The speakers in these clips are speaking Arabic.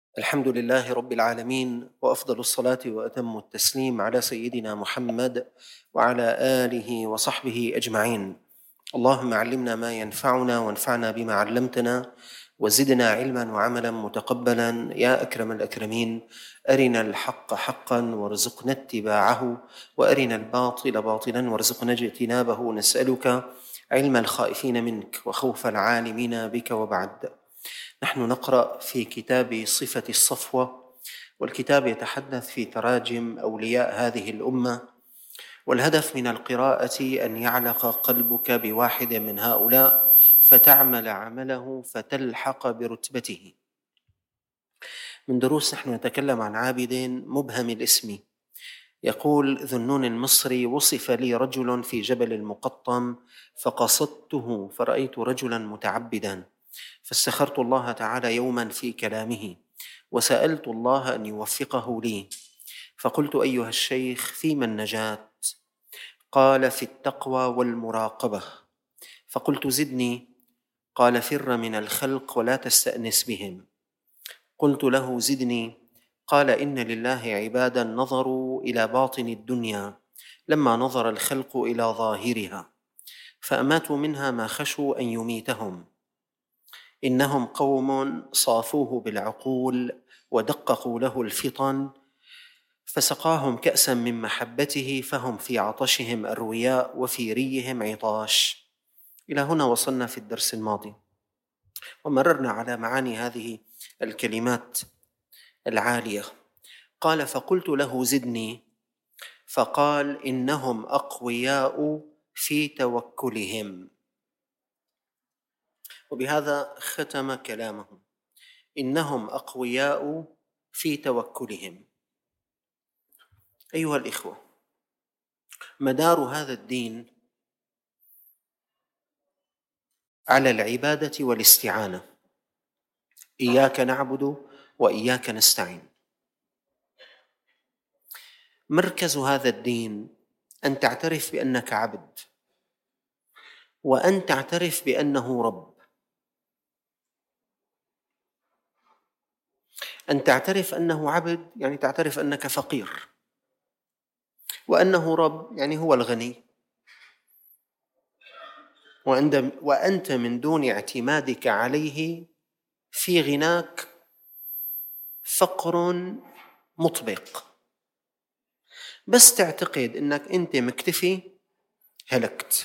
الحمد لله رب العالمين، وأفضل الصلاة وأتم التسليم على سيدنا محمد وعلى آله وصحبه أجمعين. اللهم علمنا ما ينفعنا وانفعنا بما علمتنا وزدنا علما وعملا متقبلا يا أكرم الأكرمين. أرنا الحق حقا وارزقنا اتباعه، وأرنا الباطل باطلا وارزقنا اجتنابه. نسألك علم الخائفين منك وخوف العالمين بك. وبعد، نحن نقرأ في كتاب صفة الصفوة، والكتاب يتحدث في تراجم أولياء هذه الأمة، والهدف من القراءة أن يعلق قلبك بواحد من هؤلاء فتعمل عمله فتلحق برتبته. من دروس نحن نتكلم عن عابد مبهم الاسم. يقول ذو النون المصري: وصف لي رجل في جبل المقطم فقصدته فرأيت رجلا متعبدا، فاستخرت الله تعالى يوما في كلامه وسألت الله أن يوفقه لي، فقلت: أيها الشيخ، فيما النجاة؟ قال: في التقوى والمراقبة. فقلت: زدني. قال: فر من الخلق ولا تستأنس بهم. قلت له: زدني. قال: إن لله عبادا نظروا إلى باطن الدنيا لما نظر الخلق إلى ظاهرها، فأماتوا منها ما خشوا أن يميتهم. إنهم قوم صافوه بالعقول ودققوا له الفطن، فسقاهم كأسا من محبته فهم في عطشهم أروياء وفي ريهم عطاش. إلى هنا وصلنا في الدرس الماضي، ومررنا على معاني هذه الكلمات العالية. قال: فقلت له: زدني. فقال: إنهم أقوياء في توكلهم. وبهذا ختم كلامه: إنهم أقوياء في توكلهم. أيها الإخوة، مدار هذا الدين على العبادة والاستعانة. إياك نعبد وإياك نستعين. مركز هذا الدين أن تعترف بأنك عبد، وأن تعترف بأنه رب. أن تعترف أنه عبد يعني تعترف أنك فقير، وأنه رب يعني هو الغني، وأنت من دون اعتمادك عليه في غناك فقر مطبق. بس تعتقد أنك أنت مكتفي، هلكت.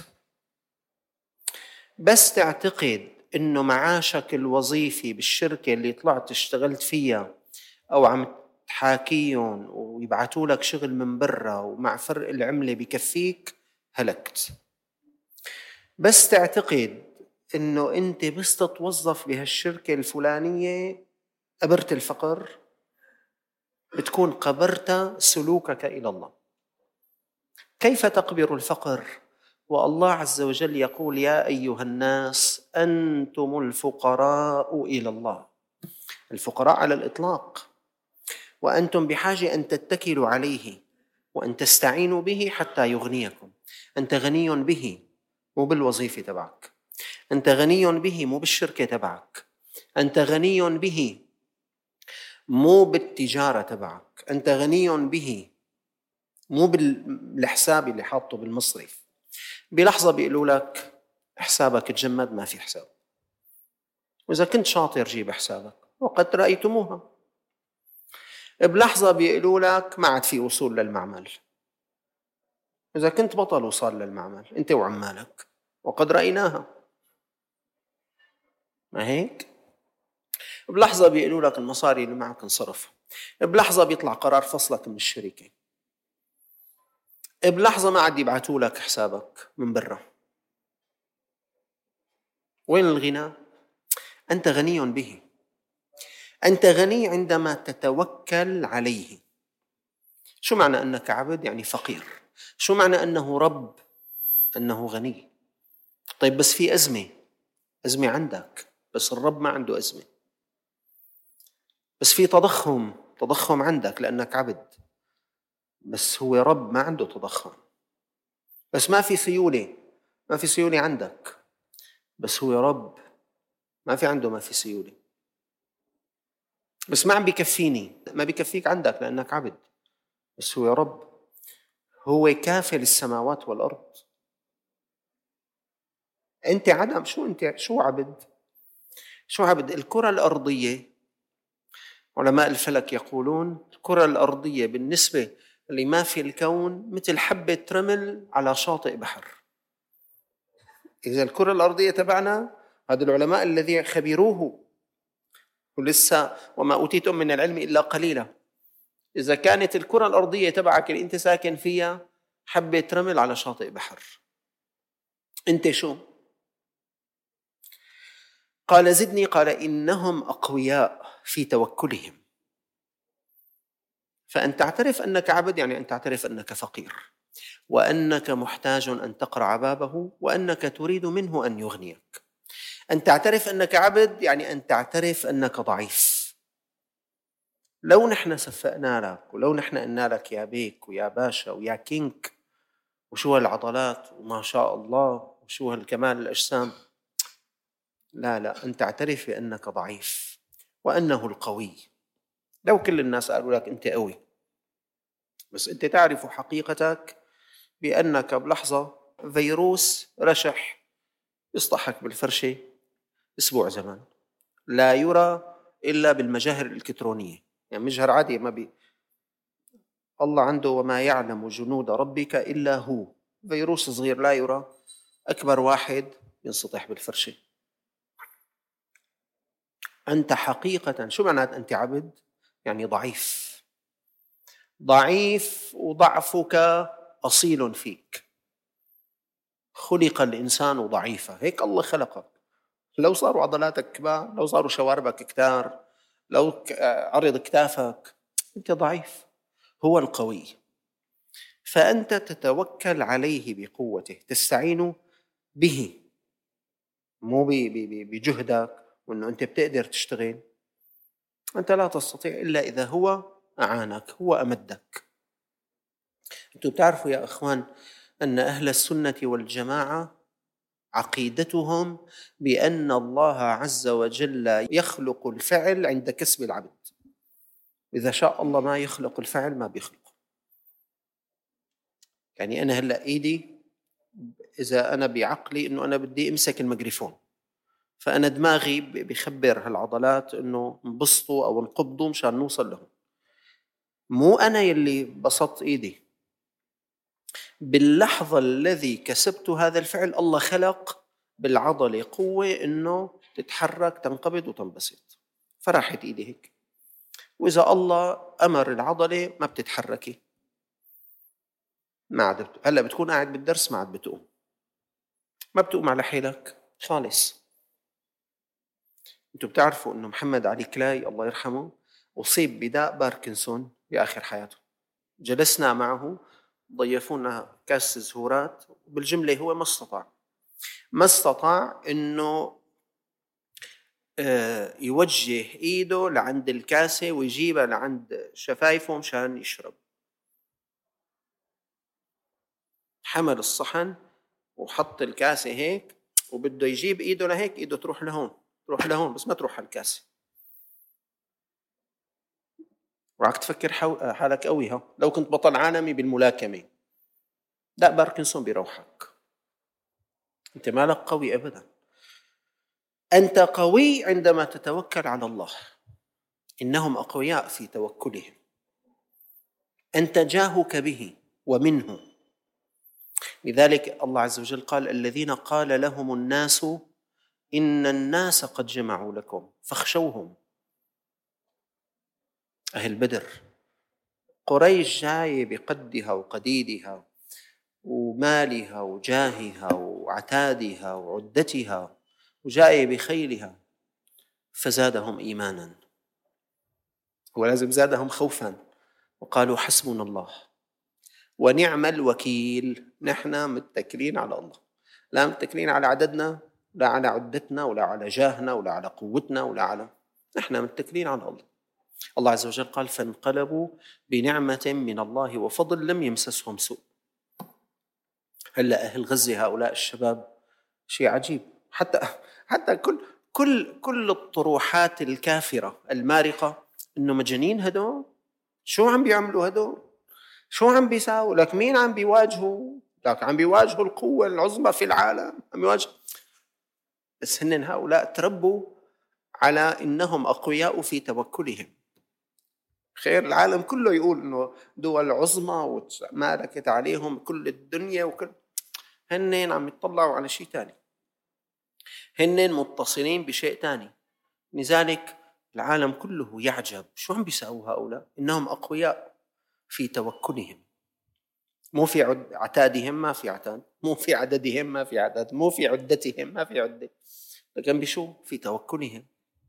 بس تعتقد أنه معاشك الوظيفي بالشركة اللي طلعت اشتغلت فيها أو عم تحاكيهم ويبعتوا لك شغل من برا ومع فرق العملة بكفيك، هلكت. بس تعتقد أنه أنت بس تتوظف بهالشركة الفلانية، قبرت الفقر، بتكون قبرت سلوكك إلى الله. كيف تقبر الفقر والله عز وجل يقول: يا أيها الناس أنتم الفقراء إلى الله. الفقراء على الإطلاق، وأنتم بحاجة أن تتكلوا عليه وأن تستعينوا به حتى يغنيكم. أنت غني به، مو بالوظيفة تبعك. أنت غني به، مو بالشركة تبعك. أنت غني به، مو بالتجارة تبعك. أنت غني به، مو بالحساب اللي حاطه بالمصرف. بلحظة بيقولوا لك حسابك تجمد، ما في حساب. وإذا كنت شاطر جيب حسابك، وقد رأيتموها. بلحظة بيقولوا لك ما عاد في وصول للمعمل. إذا كنت بطل وصال للمعمل أنت وعمالك، وقد رأيناها. ما هيك؟ بلحظة بيقولوا لك المصاري اللي معك انصرف. بلحظة بيطلع قرار فصلك من الشركة. بلحظة ما عاد يبعثوا لك حسابك من برا. وين الغنى؟ أنت غني به. أنت غني عندما تتوكل عليه. شو معنى أنك عبد؟ يعني فقير. شو معنى أنه رب؟ أنه غني. طيب بس في أزمة عندك، بس الرب ما عنده أزمة. بس في تضخم عندك لأنك عبد، بس هو رب ما عنده تضخم. بس ما في سيولة عندك، بس هو رب ما في سيولة. بس ما عم بيكفيني. ما بيكفيك عندك لأنك عبد، بس هو يا رب هو كافل السماوات والأرض. أنت عدم، شو عبد؟ شو عبد؟ الكرة الأرضية، علماء الفلك يقولون الكرة الأرضية بالنسبة لما في الكون مثل حبة رمل على شاطئ بحر. إذا الكرة الأرضية تبعنا، هذا العلماء الذي خبروه ولسه وما أوتيتم من العلم إلا قليلا، إذا كانت الكرة الأرضية تبعك اللي أنت ساكن فيها حبة رمل على شاطئ بحر، أنت شو؟ قال زدني، قال إنهم أقوياء في توكلهم. فأن تعترف أنك عبد يعني أن تعترف أنك فقير، وأنك محتاج أن تقرع بابه، وأنك تريد منه أن يغنيك. أن تعترف أنك عبد يعني أن تعترف أنك ضعيف. لو نحن صفقنا لك، ولو نحن قلنا لك يا بيك ويا باشا ويا كينك وشو هالعضلات وما شاء الله وشو هالكمال الأجسام، لا، أن تعترف بأنك ضعيف وأنه القوي. لو كل الناس قالوا لك أنت قوي، بس أنت تعرف حقيقتك بأنك بلحظة فيروس رشح يصطحك بالفرشة أسبوع زمان، لا يرى إلا بالمجاهر الإلكترونية. يعني مجهر عادي ما بي، الله عنده وما يعلم جنود ربك إلا هو. فيروس صغير لا يرى، أكبر واحد ينسطح بالفرشة. أنت حقيقة شو معنات أنت عبد؟ يعني ضعيف. ضعيف، وضعفك أصيل فيك. خلق الإنسان ضعيفا، هيك الله خلقك. لو صاروا عضلاتك كبار، لو صاروا شواربك كتار، لو عرض كتافك، أنت ضعيف. هو القوي، فأنت تتوكل عليه بقوته، تستعين به، مو بجهدك وأنه أنت بتقدر تشتغل. أنت لا تستطيع إلا إذا هو أعانك، هو أمدك. أنتم بتعرفوا يا أخوان أن أهل السنة والجماعة عقيدتهم بأن الله عز وجل يخلق الفعل عند كسب العبد. إذا شاء الله ما يخلق الفعل ما بيخلقه. يعني أنا هلأ إيدي، إذا أنا بعقلي أنه أنا بدي أمسك الميكروفون، فأنا دماغي بخبر هالعضلات أنه انبسطوا أو انقبضوا مشان نوصل لهم. مو أنا يلي بسطت إيدي. باللحظة الذي كسبت هذا الفعل الله خلق بالعضلة قوة أنه تتحرك تنقبض وتنبسط، فراحت إيدي هيك. وإذا الله أمر العضلة ما بتتحركي، ما عاد هلا بتكون قاعد بالدرس ما عاد بتقوم، ما بتقوم على حيلك خالص. انتم بتعرفوا انه محمد علي كلاي الله يرحمه اصيب بداء باركنسون باخر حياته. جلسنا معه، ضيفونا كاس زهورات، بالجمله هو ما استطاع انه يوجه ايده لعند الكاسه ويجيبها لعند شفايفه مشان يشرب. حمل الصحن وحط الكاسه هيك، وبده يجيب ايده لهيك، ايده تروح لهون تروح لهون بس ما تروح على الكاسه. وراك تفكر حالك قوي. ها لو كنت بطل عالمي بالملاكمه، لا، باركنسون بيروحك. انت مالك قوي ابدا. انت قوي عندما تتوكل على الله. انهم اقوياء في توكلهم. انت جاهك به ومنه. لذلك الله عز وجل قال الذين قال لهم الناس إن الناس قد جمعوا لكم فاخشوهم. أهل بدر، قريش جاية بقدها وقديدها ومالها وجاهها وعتادها وعدتها، وجاية بخيلها، فزادهم إيمانا، ولازم زادهم خوفا، وقالوا حسبنا الله ونعم الوكيل. نحن متكلين على الله، لا متكلين على عددنا، لا على عدتنا، ولا على جاهنا، ولا على قوتنا، ولا على، نحن متكلين على الله. الله عز وجل قال فانقلبوا بنعمة من الله وفضل لم يمسسهم سوء. هلا أهل غزة هؤلاء الشباب شيء عجيب. حتى كل الطروحات الكافرة المارقة إنه مجانين هدول؟ شو عم بيعملوا هدول؟ شو عم بيساووا لك؟ مين عم بيواجهوا لك؟ عم بيواجهوا القوة العظمى في العالم، عم بيواجهوا. بس هن هؤلاء تربوا على إنهم أقوياء في توكلهم. خير العالم كله يقول إنه دول عظمى ومالكت عليهم كل الدنيا وكل، هن عم يطلعوا على شيء تاني، هن متصلين بشيء تاني. لذلك العالم كله يعجب شو عم بيساووا هؤلاء، إنهم أقوياء في توكلهم. مو في عتادهم، ما في عتاد، مو في عددهم، ما في عدد، مو في عدتهم، ما في عدة، لكن بشو؟ في توكلهم.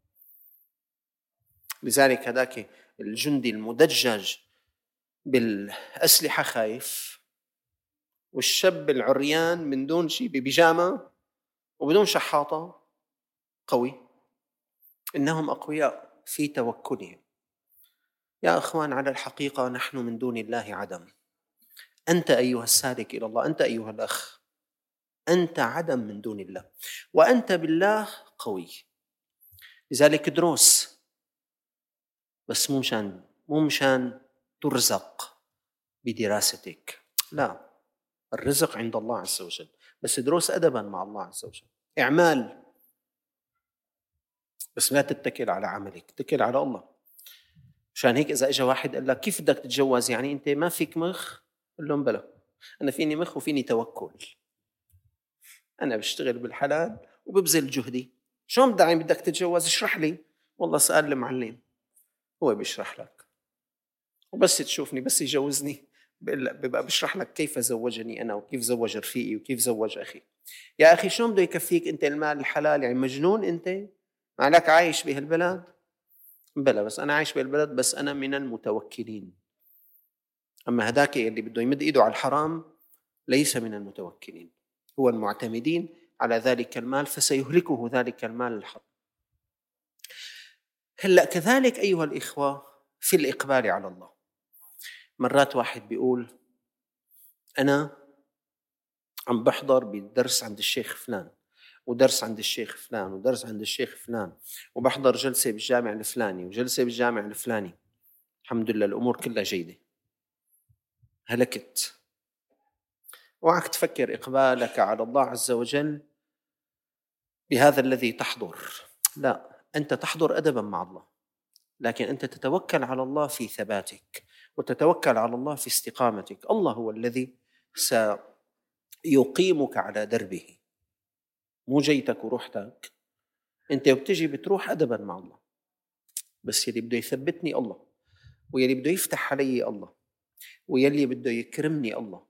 لذلك هذاك الجندي المدجج بالأسلحة خايف، والشاب العريان من دون شيء ببيجامة وبدون شحاطة قوي. إنهم أقوياء في توكلهم. يا أخوان، على الحقيقة نحن من دون الله عدم. أنت أيها السالك إلى الله، أنت أيها الأخ، أنت عدم من دون الله، وأنت بالله قوي. لذلك دروس، بس مو مشان ترزق بدراستك، لا، الرزق عند الله عز وجل، بس دروس أدبا مع الله عز وجل. إعمال، بس لا تتكل على عملك، اتكل على الله. مشان هيك إذا إجا واحد قال لك كيف بدك تتجوز، يعني أنت ما فيك مخ؟ قل لهم بلا، أنا فيني مخ وفيني توكل. أنا بشتغل بالحلال وببذل جهدي. شو بدك تتجوز؟ اشرح لي. والله سأل المعلم، هو بيشرح لك. وبس تشوفني، بس يجوزني بيبقى بشرح لك كيف زوجني أنا، وكيف زوج رفيقي، وكيف زوج أخي. يا أخي شو بده يكفيك أنت المال الحلال؟ يعني مجنون أنت؟ مالك عايش بهالبلد؟ بلا، بس أنا عايش بهالبلد، بس أنا من المتوكلين. أما هداك اللي بده يمد إيده على الحرام ليس من المتوكلين، هو المعتمدين على ذلك المال، فسيهلكه ذلك المال الحرام. هلأ كذلك أيها الإخوة في الإقبال على الله. مرات واحد بيقول أنا عم بحضر بدرس عند الشيخ فلان، ودرس عند الشيخ فلان، ودرس عند الشيخ فلان، وبحضر جلسة بالجامع الفلاني وجلسة بالجامع الفلاني، الحمد لله الأمور كلها جيدة. هلكت. اوعك تفكر إقبالك على الله عز وجل بهذا الذي تحضر، لا، أنت تحضر أدبا مع الله، لكن أنت تتوكل على الله في ثباتك، وتتوكل على الله في استقامتك. الله هو الذي سيقيمك على دربه، مو جيتك ورحتك. أنت بتجي بتروح أدبا مع الله، بس يلي بده يثبتني الله، ويلي بده يفتح علي الله، ويلي بده يكرمني الله.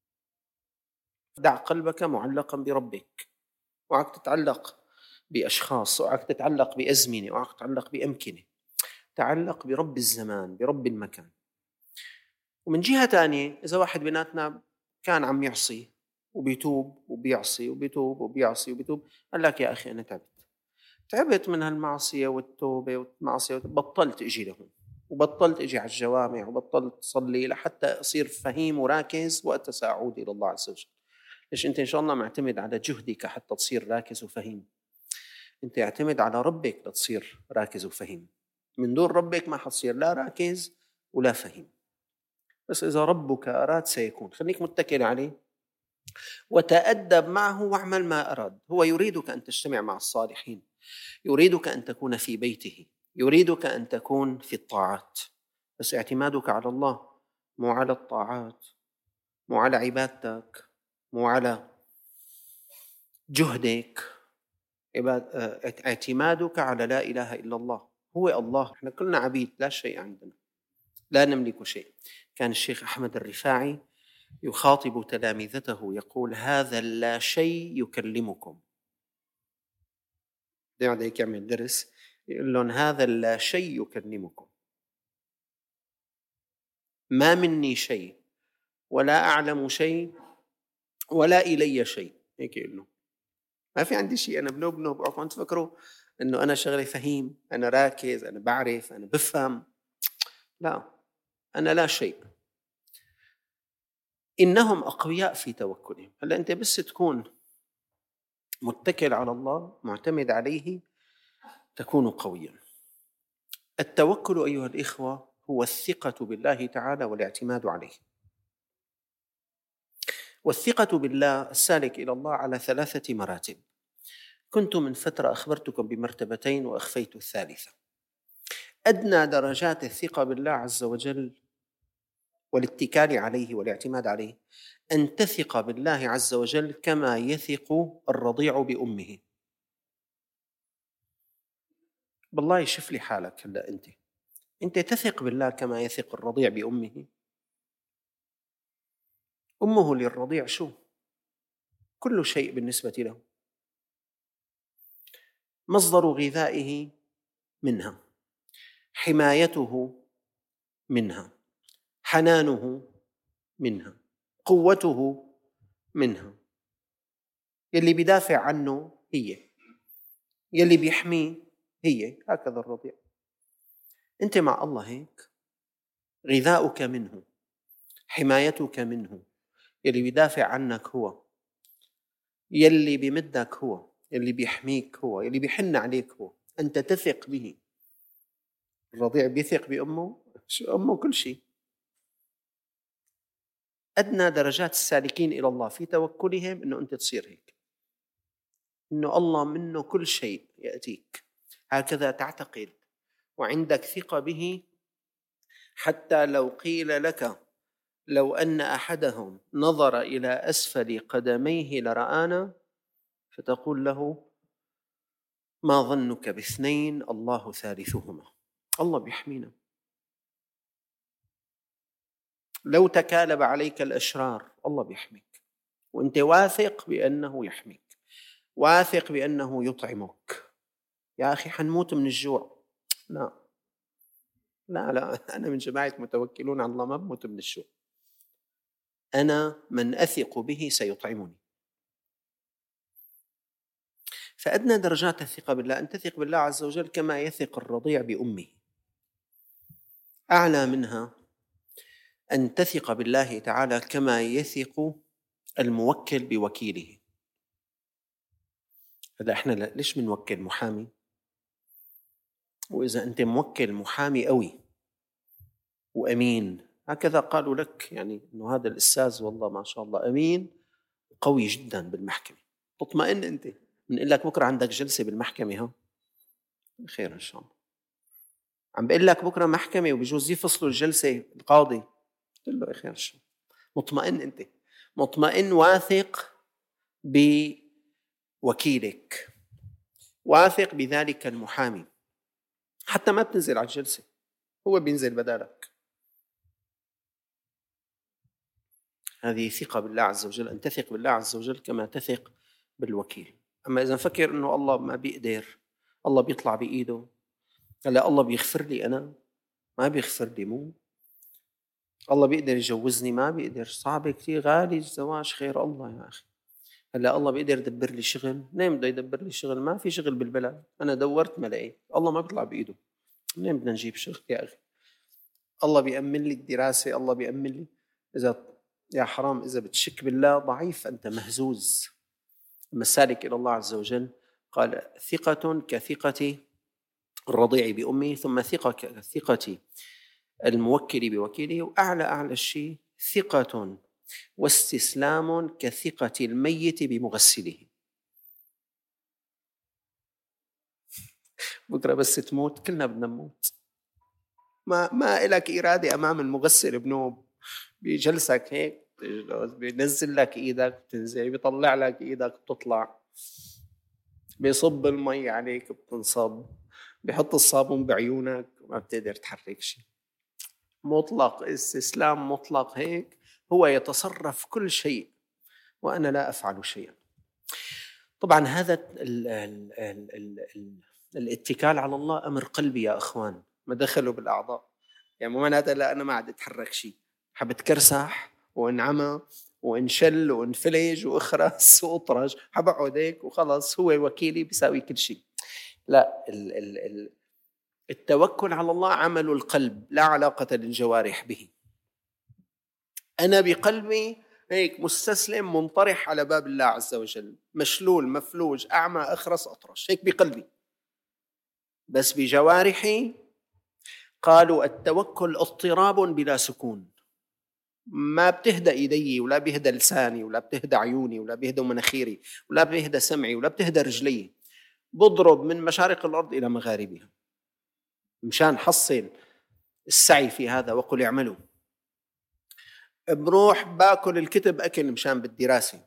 دع قلبك معلقا بربك، وعك تتعلق بأشخاص، وعك تتعلق بأزمنة، وعك تتعلق بأمكنة. تعلق برب الزمان، برب المكان. ومن جهة تانية، إذا واحد بيناتنا كان عم يعصي وبيتوب وبيعصي وبيتوب وبيعصي وبيتوب، قال لك يا أخي أنا تعبت من هالمعصية والتوبة والمعصية، بطلت أجي لهم، وبطلت أجي على الجوامع، وبطلت أصلي لحتى أصير فهيم وراكز وقت سأعود إلى الله عز وجل. ليش أنت إن شاء الله معتمد على جهدك حتى تصير راكز وفهيم؟ أنت اعتمد على ربك لتصير راكز وفهيم. من دون ربك ما حتصير لا راكز ولا فهيم. بس إذا ربك أراد سيكون. خليك متكل عليه وتأدب معه واعمل ما أراد. هو يريدك أن تجتمع مع الصالحين، يريدك أن تكون في بيته، يريدك أن تكون في الطاعات، بس اعتمادك على الله، مو على الطاعات، مو على عبادتك، مو على جهدك. اعتمادك على لا إله إلا الله. هو الله، احنا كلنا عبيد، لا شيء عندنا، لا نملك شيء. كان الشيخ أحمد الرفاعي يخاطب تلامذته يقول هذا لا شيء يكلمكم. يقعد هيك يعمل درس يقول لهم هذا لا شيء يكلمكم، ما مني شيء، ولا أعلم شيء، ولا إلي شيء. هيك يقول له ما في عندي شيء، أنا بنوب. أوعكم تفكروا إنه أنا شغلي فهيم، أنا راكز، أنا بعرف، أنا بفهم. لا، أنا لا شيء. إنهم أقوياء في توكلهم. هلا أنت بس تكون متكل على الله، معتمد عليه، تكون قويا. التوكل أيها الإخوة هو الثقة بالله تعالى والاعتماد عليه. والثقة بالله السالك إلى الله على 3 مراتب. كنت من فترة أخبرتكم بمرتبتين وأخفيت الثالثة. أدنى درجات الثقة بالله عز وجل والاتكال عليه والاعتماد عليه أن تثق بالله عز وجل كما يثق الرضيع بأمه. بالله يشوف لي حالك هلا، أنت تثق بالله كما يثق الرضيع بأمه؟ أمه للرضيع شو؟ كل شيء بالنسبة له، مصدر غذائه منها، حمايته منها، حنانه منها، قوته منها، يلي بيدافع عنه هي، يلي بيحميه هي. هكذا الرضيع. أنت مع الله هيك، غذاؤك منه، حمايتك منه، يلي بيدافع عنك هو، يلي بيمدك هو، يلي بيحميك هو، يلي بيحن عليك هو. أنت تثق به. الرضيع بيثق بأمه، أمه كل شيء. أدنى درجات السالكين إلى الله في توكلهم أنه أنت تصير هيك، أنه الله منه كل شيء يأتيك، هكذا تعتقد وعندك ثقة به. حتى لو قيل لك لو أن أحدهم نظر إلى أسفل قدميه لرآنا، فتقول له ما ظنك باثنين الله ثالثهما. الله بيحمينا. لو تكالب عليك الأشرار الله بيحميك، وأنت واثق بأنه يحميك، واثق بأنه يطعمك. يا أخي حنموت من الجوع. لا لا لا، أنا من جماعة متوكلون على الله ما بموت من الجوع. أنا من أثق به سيطعمني. فأدنى درجات الثقة بالله أن تثق بالله عز وجل كما يثق الرضيع بأمه. أعلى منها أن تثق بالله تعالى كما يثق الموكل بوكيله. هذا إحنا ليش بنوكل محامي؟ وإذا أنت موكل محامي قوي وأمين، هكذا قالوا لك، يعني إنه هذا الأستاذ والله ما شاء الله أمين وقوي جدا بالمحكمة، تطمئن أنت. بنقول لك بكرة عندك جلسة بالمحكمة، ها خير إن شاء الله. عم بقول لك بكرة محكمة وبجوز يفصلوا الجلسة القاضي، قل له خير إن شاء الله. مطمئن أنت، مطمئن، واثق بوكيلك، واثق بذلك المحامي. حتى ما بتنزل على الجلسة، هو بينزل بدالك. هذه ثقة بالله عز وجل، أن تثق بالله عز وجل كما تثق بالوكيل. أما إذا نفكر أنه الله ما بيقدر، الله بيطلع بإيده، هلا الله بيغفر لي، أنا ما بيغفر لي، مو الله بيقدر يجوزني، ما بيقدر، صعب كتير، غالي الزواج، خير الله يا أخي. هلا الله بيقدر يدبر لي شغل، منين بده يدبر لي شغل؟ ما في شغل بالبلد، أنا دورت ما لقيت. الله ما بيطلع بإيده، منين بدنا نجيب شغل يا أخي؟ الله بيأمن لي الدراسة، الله بيأمن لي. إذا يا حرام، إذا بتشك بالله ضعيف، أنت مهزوز. أما السالك إلى الله عز وجل قال ثقة كثقة الرضيع بأمه، ثم ثقة كثقة الموكل بوكيله، وأعلى الشيء ثقة واستسلام كثقة الميت بمغسله. بكرة بس تموت، كلنا بدنا نموت، ما إلك إرادة أمام المغسل بنوب، بيجلسك هيك، بينزل لك إيدك بتنزل، بيطلع لك إيدك بتطلع، بيصب المي عليك بتنصب، بيحط الصابون بعيونك ما بتقدر تحرك شيء. مطلق استسلام مطلق هيك، هو يتصرف كل شيء وأنا لا أفعل شيئا. طبعا هذا الاتكال على الله أمر قلبي يا أخوان، ما دخلوا بالأعضاء. يعني مو معناتها لا أنا ما عاد أتحرك شيء، حبتكرسح وانعمى وانشل وانفلج واخرس واطرج، حبقعد هيك وخلص، هو وكيلي بيساوي كل شيء. لا، التوكل على الله عمل القلب، لا علاقة للجوارح به. أنا بقلبي هيك مستسلم منطرح على باب الله عز وجل، مشلول مفلوج أعمى أخرس أطرش، هيك بقلبي، بس بجوارحي قالوا التوكل اضطراب بلا سكون، ما بتهدى إيدي ولا بيهدى لساني ولا بتهدى عيوني ولا بيهدى مناخيري ولا بيهدى سمعي ولا بتهدى رجلي، بضرب من مشارق الأرض إلى مغاربها مشان حصل السعي في هذا. وقل اعملوا، بروح باكل الكتب أكل مشان بالدراسة،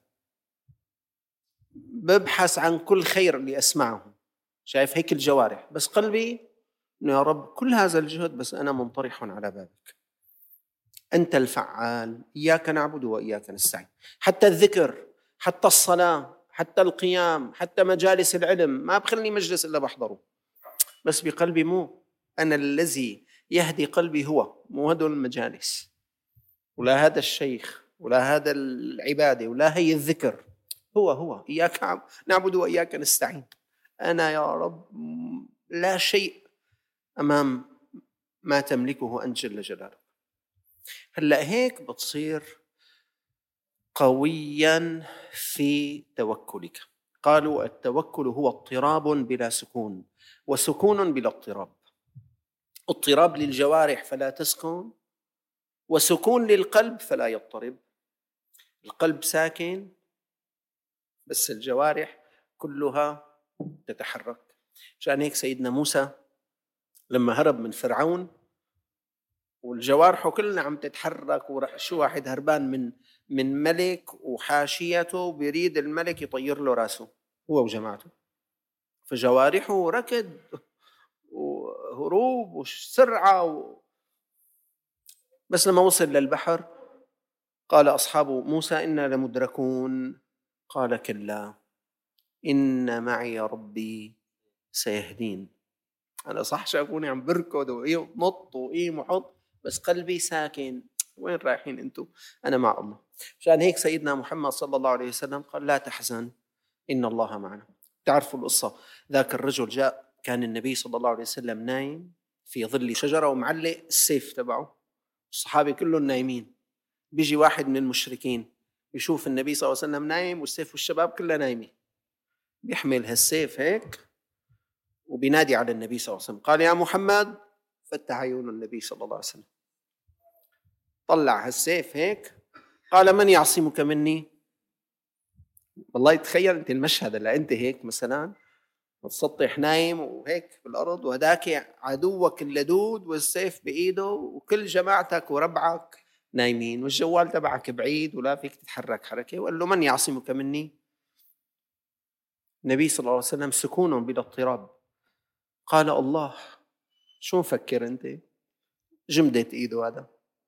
ببحث عن كل خير اللي أسمعه، شايف هيك الجوارح، بس قلبي إنه يا رب كل هذا الجهد بس أنا منطرح على بابك، أنت الفعال، إياك نعبد وإياك نستعين. حتى الذكر، حتى الصلاة، حتى القيام، حتى مجالس العلم، ما بخلني مجلس إلا بحضره، بس بقلبي مو أنا الذي يهدي قلبي، هو مو هدول المجالس ولا هذا الشيخ ولا هذا العبادة ولا هي الذكر، هو إياك نعبد وإياك نستعين. أنا يا رب لا شيء أمام ما تملكه أنت جل جلالك. هلأ هيك بتصير قويا في توكلك. قالوا التوكل هو اضطراب بلا سكون، وسكون بلا اضطراب. اضطراب للجوارح فلا تسكن، وسكون للقلب فلا يضطرب. القلب ساكن بس الجوارح كلها تتحرك. عشان هيك سيدنا موسى لما هرب من فرعون والجوارحه كلها عم تتحرك، شو واحد هربان من ملك وحاشيته بيريد الملك يطير له راسه هو وجماعته، فجوارحه ركض وهروب وسرعة بس لما وصل للبحر قال أصحاب موسى إنا لمدركون، قال كلا إن معي ربي سيهدين. أنا صح شافوني عم بركض ونط وقيم وحط، بس قلبي ساكن، وين رايحين أنتم؟ أنا مع الله. عشان هيك سيدنا محمد صلى الله عليه وسلم قال لا تحزن إن الله معنا. تعرفوا القصة، ذاك الرجل جاء، كان النبي صلى الله عليه وسلم نايم في ظل شجرة ومعلق السيف تبعه، الصحابة كلهم نايمين، بيجي واحد من المشركين يشوف النبي صلى الله عليه وسلم نايم والسيف والشباب كلها نايمة، بيحمل هالسيف هيك وبينادي على النبي صلى الله عليه وسلم، قال يا محمد، فتح عيون النبي صلى الله عليه وسلم، طلع هالسيف هيك، قال من يعصمك مني؟ والله تخيل انت المشهد، اللي انت هيك مثلا متسطح نايم وهيك بالارض، وهداك عدوك اللدود والسيف بايده وكل جماعتك وربعك نايمين والجوال تبعك بعيد ولا فيك تتحرك حركه، وقال له من يعصمك مني؟ النبي صلى الله عليه وسلم سكون بلا اضطراب، قال الله. شو مفكر انت؟ جمدت ايده هذا،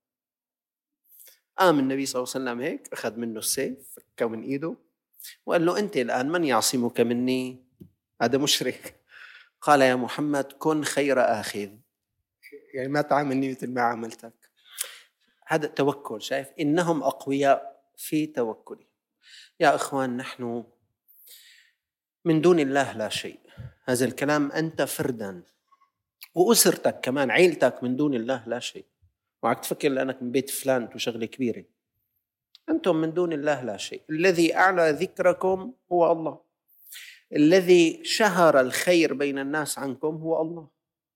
قام النبي صلى الله عليه وسلم هيك اخذ منه السيف فكه من ايده وقال له انت الان من يعصمك مني؟ هذا مشرك. قال يا محمد كن خير آخذ، يعني ما تعاملني مثل ما عاملتك. هذا التوكل، شايف إنهم أقوياء في توكلهم. يا إخوان نحن من دون الله لا شيء، هذا الكلام أنت فردا وأسرتك كمان، عيلتك من دون الله لا شيء. وعك تفكر لأنك من بيت فلان أنتم شغلة كبيرة، أنتم من دون الله لا شيء. الذي أعلى ذكركم هو الله، الذي شهر الخير بين الناس عنكم هو الله.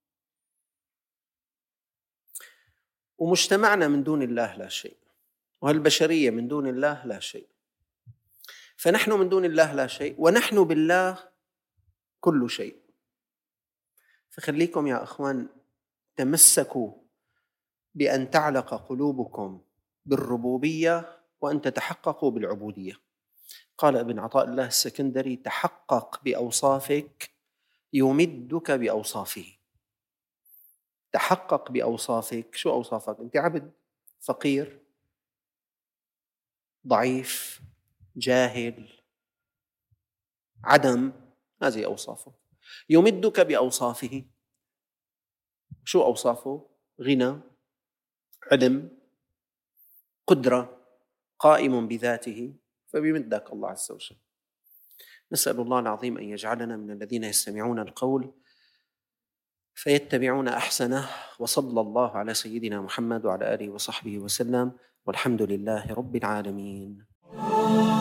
ومجتمعنا من دون الله لا شيء، وهالبشرية من دون الله لا شيء. فنحن من دون الله لا شيء، ونحن بالله كل شيء. فخليكم يا أخوان تمسكوا بأن تعلق قلوبكم بالربوبية وأن تتحققوا بالعبودية. قال ابن عطاء الله السكندري تحقق بأوصافك يمدك بأوصافه. تحقق بأوصافك. شو أوصافك؟ أنت عبد فقير ضعيف جاهل عدم، هذه أوصافه. يمدك بأوصافه. شو أوصافه؟ غنى، علم، قدرة، قائم بذاته، فبيمدك الله عز وجل. نسأل الله العظيم أن يجعلنا من الذين يستمعون القول فيتبعون أحسنه. وصلى الله على سيدنا محمد وعلى آله وصحبه وسلم، والحمد لله رب العالمين.